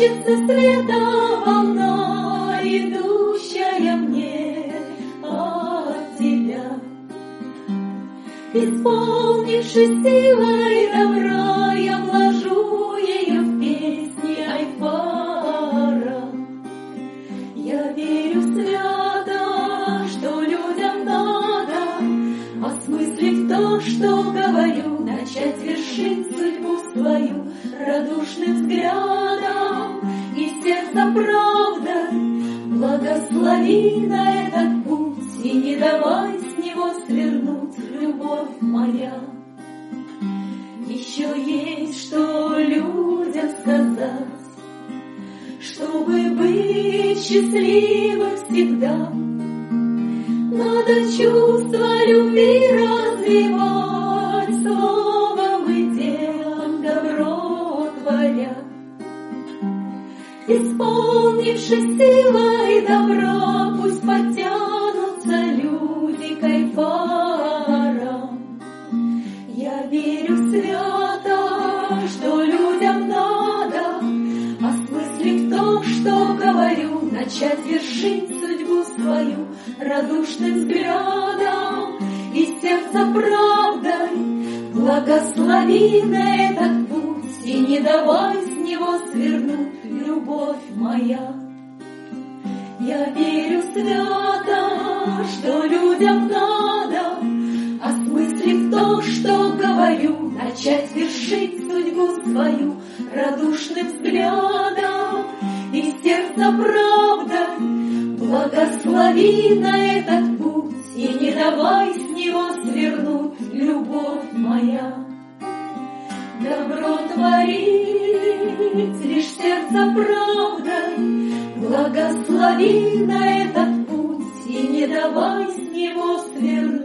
Плещется света волна, идущая мне от тебя. Исполнившись силой добра, я вложу ее в песни Айфара. Я верю свято, что людям надо, осмыслив то, что говорю, начать вершить судьбу свою радушным взглядом и сердце правдой. Благослови на этот путь и не давай с него свернуть, любовь моя. Еще есть что людям сказать, чтобы быть счастливым всегда. Надо чувство любви развивать, словом и делом добро творя. Исполнившись силой добра, пусть потянутся люди к Айфарам. Я верю свято, что людям надо, осмыслив то, что говорю, начать вершить судьбу свою радушным взглядом и сердце правдой. Благослови на этот путь и не давай с него свернуть, любовь моя. Я верю свято, что людям надо, осмыслив то, что говорю, начать вершить судьбу свою радушным взглядом и сердце правдой. Благослови на этот путь и не давай с него свернуть, любовь моя. Добро творить лишь сердце правдой, благослови на этот путь и не давай с него свернуть.